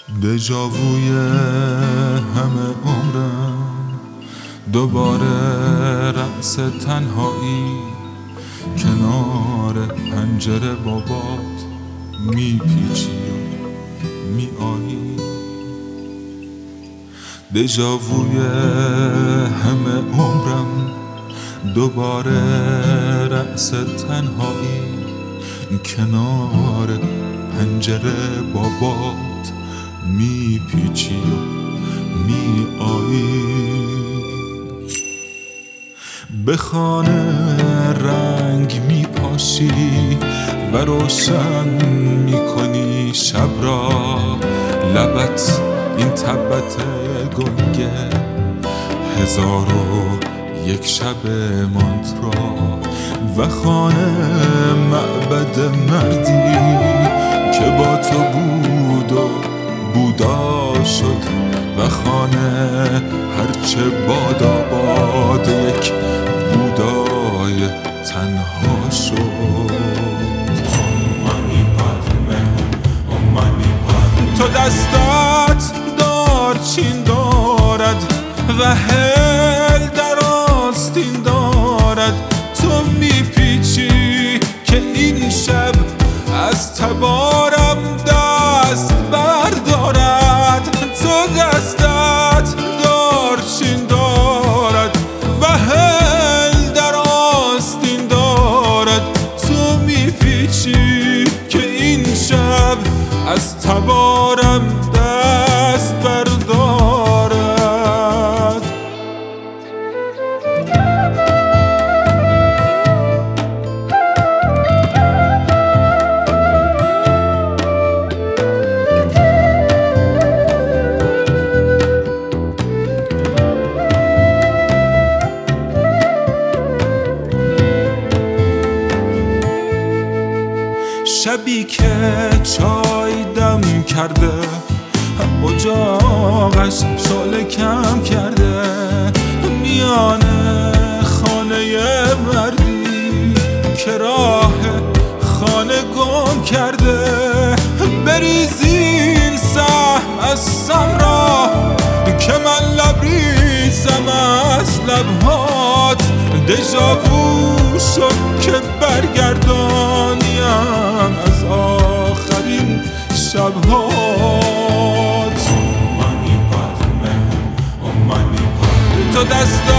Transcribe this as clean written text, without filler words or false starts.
دژاووی همه عمرم، دوباره رأس تنهایی کنار پنجره بابات میپیچی و میآیی. دژاووی همه عمرم، دوباره رأس تنهایی کنار پنجره بابات میپیچی و میآیی. به خانه رنگ میپاشی و روشن میکنی شب را، لبت این تبت گنگه 1001 شب مانترا، و خانه معبد مردی که با تو بود و بودا شد، و خانه هرچه باد یک بودای تنها شد. تو دستت دارچین دارد و هل در آستین دارد، تو میپیچی که این شب از تبارم دست بردارد. تو دستت دارچین دارد و هل در آستین دارد، تو میپیچی که این شب از تبارم دست بردارد. شبی که چای دم کرده، اجاقش شعله کم کرده، میان خانه مردی که راه خانه گم کرده. بریزین سهم از سمرا که من لبریزم از لبهات، دژاوو شد که برگردانیم از آخرین شبهات. تو دست